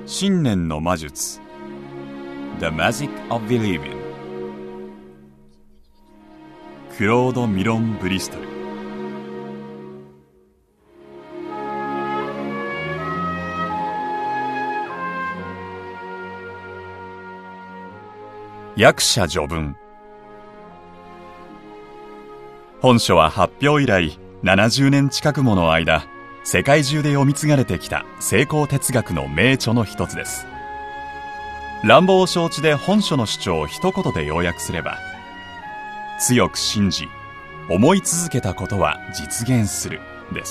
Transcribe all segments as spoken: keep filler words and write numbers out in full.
信念の魔術 The Magic of Believing クロード・ミロン・ブリストル。訳者序文。本書は発表以来ななじゅうねん近くもの間、世界中で読み継がれてきた成功哲学の名著の一つです。乱暴を承知で本書の主張を一言で要約すれば、強く信じ思い続けたことは実現するです。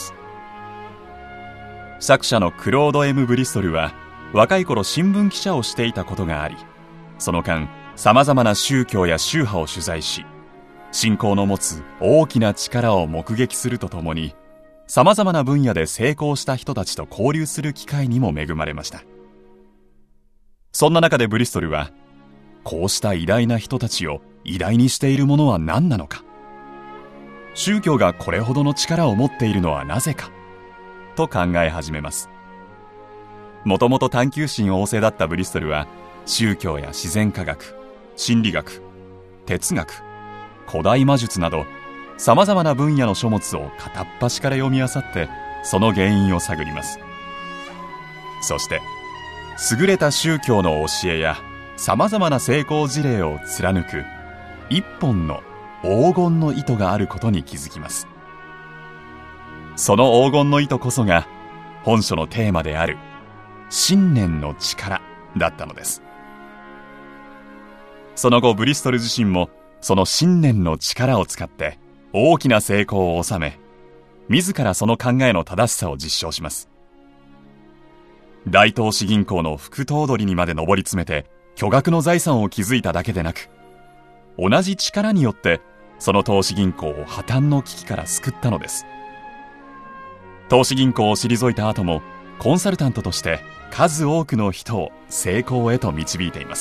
作者のクロード M ブリストルは若い頃新聞記者をしていたことがあり、その間さまざまな宗教や宗派を取材し、信仰の持つ大きな力を目撃するとともに、さまざまな分野で成功した人たちと交流する機会にも恵まれました。そんな中でブリストルは、こうした偉大な人たちを偉大にしているものは何なのか、宗教がこれほどの力を持っているのはなぜかと考え始めます。もともと探求心旺盛だったブリストルは、宗教や自然科学、心理学、哲学、古代魔術などさまざまな分野の書物を片っ端から読み漁って、その原因を探ります。そして優れた宗教の教えやさまざまな成功事例を貫く一本の黄金の糸があることに気づきます。その黄金の糸こそが本書のテーマである信念の力だったのです。その後ブリストル自身もその信念の力を使って大きな成功を収め、自らその考えの正しさを実証します。大東市銀行の副頭取にまで上り詰めて巨額の財産を築いただけでなく、同じ力によってその東市銀行を破綻の危機から救ったのです。東市銀行を退いた後もコンサルタントとして数多くの人を成功へと導いています。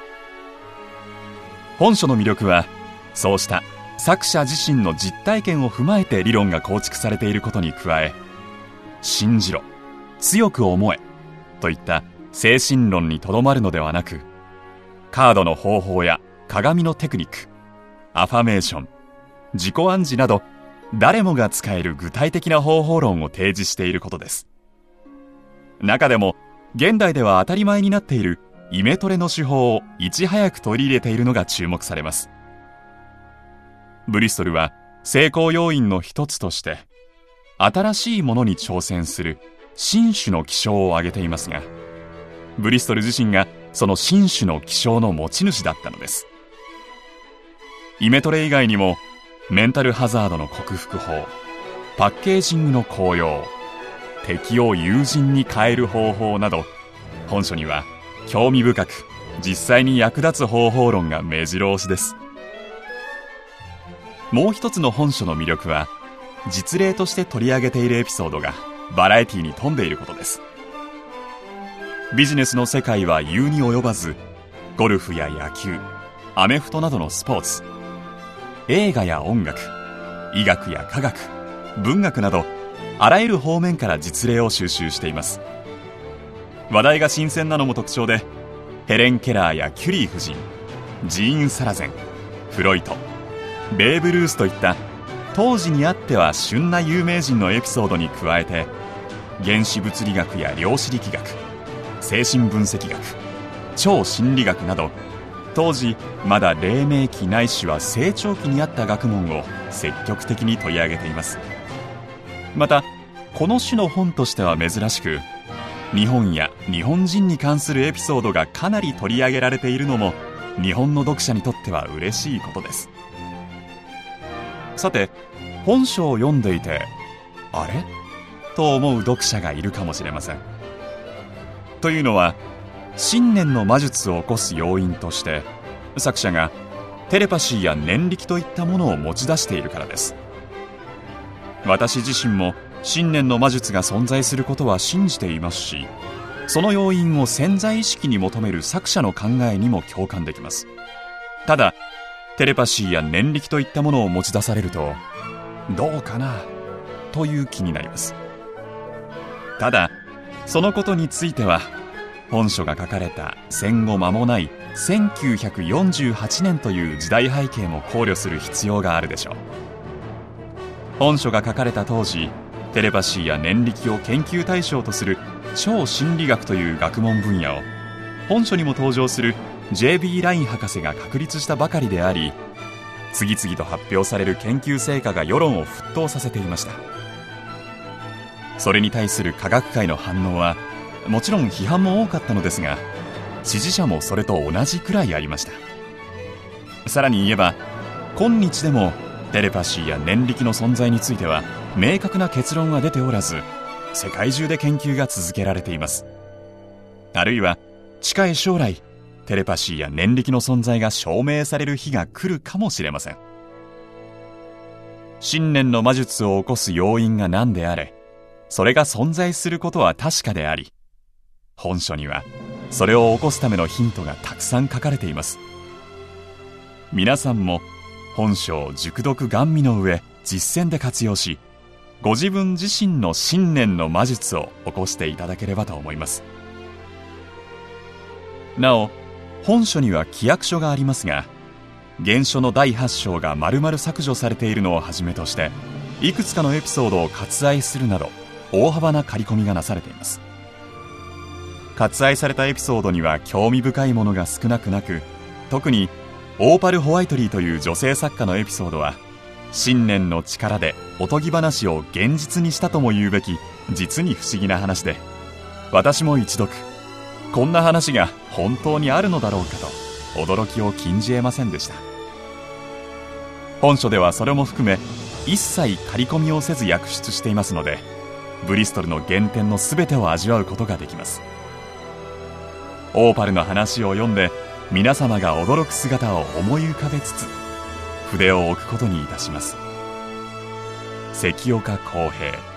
本書の魅力は、そうした作者自身の実体験を踏まえて理論が構築されていることに加え、信じろ、強く思えといった精神論にとどまるのではなく、カードの方法や鏡のテクニック、アファメーション、自己暗示など誰もが使える具体的な方法論を提示していることです。中でも現代では当たり前になっているイメトレの手法をいち早く取り入れているのが注目されます。ブリストルは成功要因の一つとして、新しいものに挑戦する新種の気象を挙げていますが、ブリストル自身がその新種の気象の持ち主だったのです。イメトレ以外にも、メンタルハザードの克服法、パッケージングの効用、敵を友人に変える方法など、本書には興味深く実際に役立つ方法論が目白押しです。もう一つの本書の魅力は、実例として取り上げているエピソードがバラエティに富んでいることです。ビジネスの世界は言うに及ばず、ゴルフや野球、アメフトなどのスポーツ、映画や音楽、医学や科学、文学などあらゆる方面から実例を収集しています。話題が新鮮なのも特徴で、ヘレン・ケラーやキュリー夫人、ジーン・サラゼン、フロイト、ベーブ・ルースといった当時にあっては旬な有名人のエピソードに加えて、原子物理学や量子力学、精神分析学、超心理学など、当時まだ黎明期ないしは成長期にあった学問を積極的に取り上げています。またこの種の本としては珍しく、日本や日本人に関するエピソードがかなり取り上げられているのも、日本の読者にとっては嬉しいことです。さて、本書を読んでいて、あれ?と思う読者がいるかもしれません。というのは、信念の魔術を起こす要因として、作者がテレパシーや念力といったものを持ち出しているからです。私自身も信念の魔術が存在することは信じていますし、その要因を潜在意識に求める作者の考えにも共感できます。ただ、テレパシーや念力といったものを持ち出されると、どうかなという気になります。ただ、そのことについては本書が書かれた戦後間もないせんきゅうひゃくよんじゅうはちねんという時代背景も考慮する必要があるでしょう。本書が書かれた当時、テレパシーや念力を研究対象とする超心理学という学問分野を本書にも登場する ジェイビー ライン博士が確立したばかりであり、次々と発表される研究成果が世論を沸騰させていました。それに対する科学界の反応はもちろん批判も多かったのですが、支持者もそれと同じくらいありました。さらに言えば、今日でもテレパシーや念力の存在については明確な結論は出ておらず、世界中で研究が続けられています。あるいは近い将来、テレパシーや念力の存在が証明される日が来るかもしれません。信念の魔術を起こす要因が何であれ、それが存在することは確かであり、本書にはそれを起こすためのヒントがたくさん書かれています。皆さんも本書を熟読ガン見の上、実践で活用し、ご自分自身の信念の魔術を起こしていただければと思います。なお、本書には規約書がありますが、原書のだいはち章が丸々削除されているのをはじめとして、いくつかのエピソードを割愛するなど大幅な刈り込みがなされています。割愛されたエピソードには興味深いものが少なくなく、特にオーパル・ホワイトリーという女性作家のエピソードは、信念の力でおとぎ話を現実にしたとも言うべき実に不思議な話で、私も一読、こんな話が本当にあるのだろうかと驚きを禁じ得ませんでした。本書ではそれも含め一切刈り込みをせず訳出していますので、ブリストルの原点の全てを味わうことができます。オーパルの話を読んで皆様が驚く姿を思い浮かべつつ筆を置くことにいたします。関岡浩平。